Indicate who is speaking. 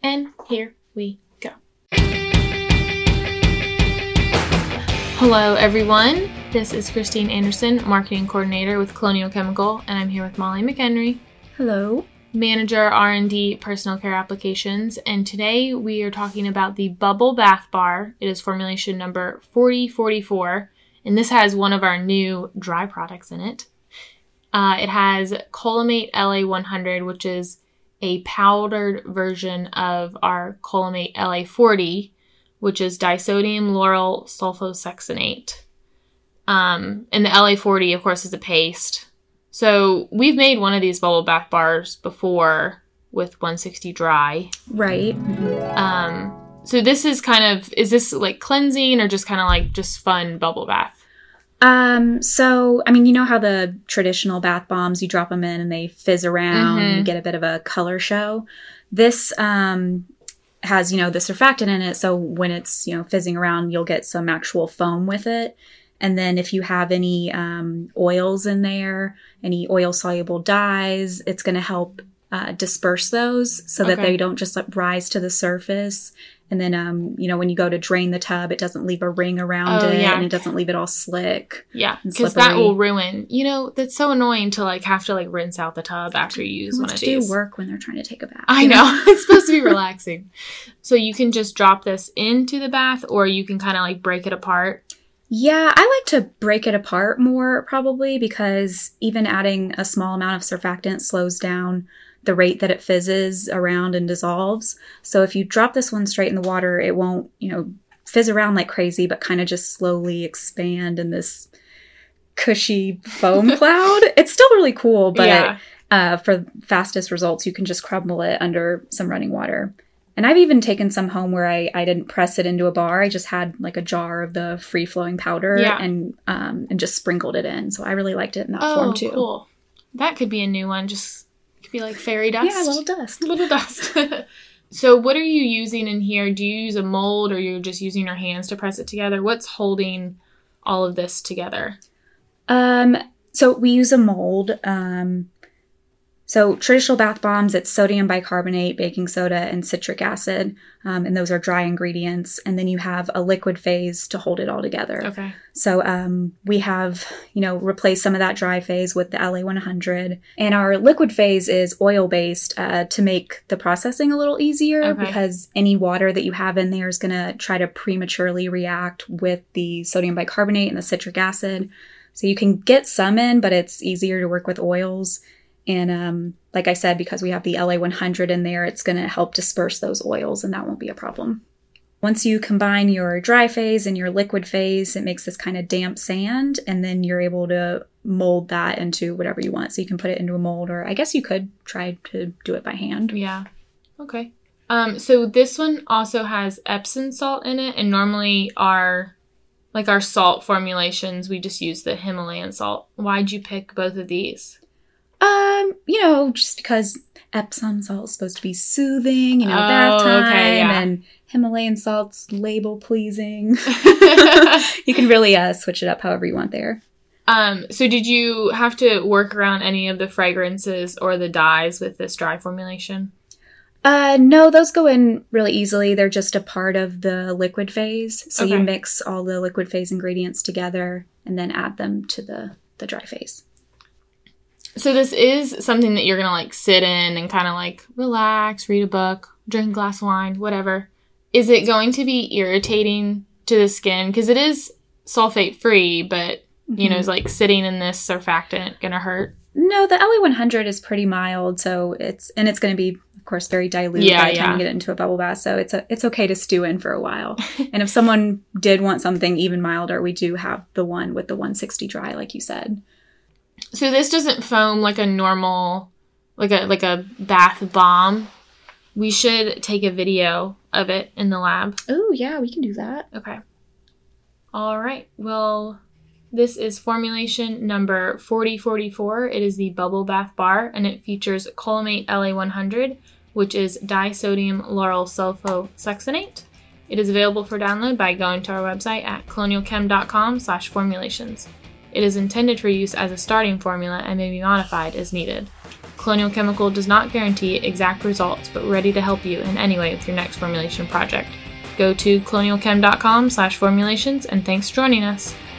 Speaker 1: And here we go. Hello, everyone. This is Christine Anderson, Marketing Coordinator with Colonial Chemical, and I'm here with Molly McHenry.
Speaker 2: Hello.
Speaker 1: Manager R&D Personal Care Applications, and today we are talking about the Bubble Bath Bar. It is formulation number 4044, and this has one of our new dry products in it. It has Colimate LA100, which is a powdered version of our Colimate LA40, which is disodium lauryl sulfosuccinate. And the LA40, of course, is a paste. So we've made one of these bubble bath bars before with 160 dry.
Speaker 2: Right.
Speaker 1: So this is is this like cleansing or just kind of like just fun bubble bath?
Speaker 2: So, I mean, you know how the traditional bath bombs, you drop them in and they fizz around and you get a bit of a color show. This, has, the surfactant in it. So when it's, fizzing around, you'll get some actual foam with it. And then if you have any, oils in there, any oil soluble dyes, it's going to help, disperse those so that they don't just rise to the surface. And then, when you go to drain the tub, it doesn't leave a ring around and it doesn't leave it all slick.
Speaker 1: Yeah, because that will ruin. That's so annoying to have to rinse out the tub after you use one of these.
Speaker 2: Do work when they're trying to take a bath.
Speaker 1: I know. It's supposed to be relaxing. So you can just drop this into the bath, or you can kind of break it apart.
Speaker 2: Yeah, I like to break it apart more probably because even adding a small amount of surfactant slows down the rate that it fizzes around and dissolves. So if you drop this one straight in the water, it won't, fizz around like crazy, but kind of just slowly expand in this cushy foam cloud. It's still really cool, but for fastest results, you can just crumble it under some running water. And I've even taken some home where I didn't press it into a bar. I just had a jar of the free-flowing powder and just sprinkled it in. So I really liked it in that form too.
Speaker 1: Cool. That could be a new one. Could be like fairy dust.
Speaker 2: Yeah, a little dust.
Speaker 1: A little dust. So what are you using in here? Do you use a mold or you're just using your hands to press it together? What's holding all of this together?
Speaker 2: So we use a mold. So traditional bath bombs, it's sodium bicarbonate, baking soda, and citric acid. And those are dry ingredients. And then you have a liquid phase to hold it all together. Okay. So we have, replaced some of that dry phase with the LA100. And our liquid phase is oil-based to make the processing a little easier because any water that you have in there is going to try to prematurely react with the sodium bicarbonate and the citric acid. So you can get some in, but it's easier to work with oils. And like I said, because we have the LA100 in there, it's going to help disperse those oils, and that won't be a problem. Once you combine your dry phase and your liquid phase, it makes this kind of damp sand, and then you're able to mold that into whatever you want. So you can put it into a mold, or I guess you could try to do it by hand.
Speaker 1: Yeah. Okay. So this one also has Epsom salt in it, and normally our salt formulations, we just use the Himalayan salt. Why'd you pick both of these?
Speaker 2: Just because Epsom salt is supposed to be soothing, bath time, and Himalayan salt's label pleasing. You can really switch it up however you want there.
Speaker 1: So did you have to work around any of the fragrances or the dyes with this dry formulation?
Speaker 2: No, those go in really easily. They're just a part of the liquid phase. So you mix all the liquid phase ingredients together and then add them to the dry phase.
Speaker 1: So this is something that you're going to sit in and kind of relax, read a book, drink a glass of wine, whatever. Is it going to be irritating to the skin? Because it is sulfate free, but, is sitting in this surfactant going to hurt?
Speaker 2: No, the LA100 is pretty mild. So it's going to be, of course, very dilute by the time you get it into a bubble bath. So it's okay to stew in for a while. And if someone did want something even milder, we do have the one with the 160 dry, like you said.
Speaker 1: So this doesn't foam like a normal, like a bath bomb. We should take a video of it in the lab.
Speaker 2: Oh, yeah, we can do that.
Speaker 1: Okay. All right. Well, this is formulation number 4044. It is the Bubble Bath Bar, and it features Colimate LA100, which is disodium lauryl sulfosuccinate. It is available for download by going to our website at colonialchem.com/formulations. It is intended for use as a starting formula and may be modified as needed. Colonial Chemical does not guarantee exact results, but we're ready to help you in any way with your next formulation project. Go to colonialchem.com/formulations, and thanks for joining us.